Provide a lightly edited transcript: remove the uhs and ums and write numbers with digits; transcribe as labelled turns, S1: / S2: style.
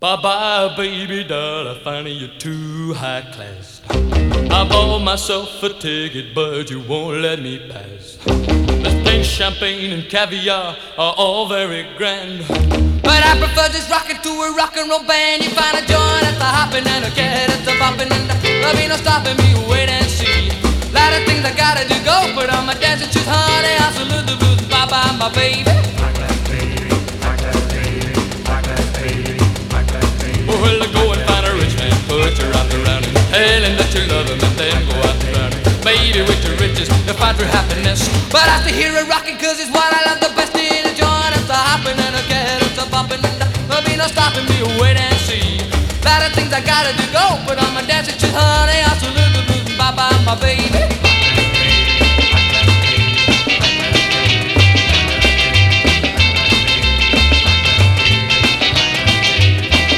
S1: Bye-bye, baby doll, I find you're too high class. I bought myself a ticket, but you won't let me pass. The things, champagne and caviar are all very grand,
S2: but I prefer just rocking to a rock and roll band. You find a joint at the hopping and a cat at the bopping, and there'll be no stopping me, wait and see. Lot of things I gotta do, go put on my dancing shoes, honey. I salute the blues, bye-bye, my baby.
S1: Well, go and find a rich man, put your arms around him, tell him that you love him, and then go out and drown him. Baby, with your riches, you'll find true happiness,
S2: but I still hear it rocking, cause it's what I love the best. In a joint at the hopping and a cat at the bopping, and there'll be no stopping me, wait and see. Lot of things I gotta do, go put on my dancing shoes, honey. I salute the blues, bye-bye, my baby.